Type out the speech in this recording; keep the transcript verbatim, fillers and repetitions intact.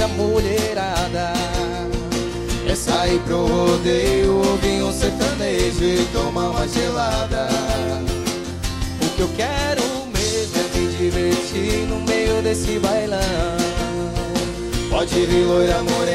a mulherada. É sair pro rodeio, ouvir um sertanejo e tomar uma gelada. O que eu quero mesmo é me divertir no meio desse bailão. Pode vir loira morena,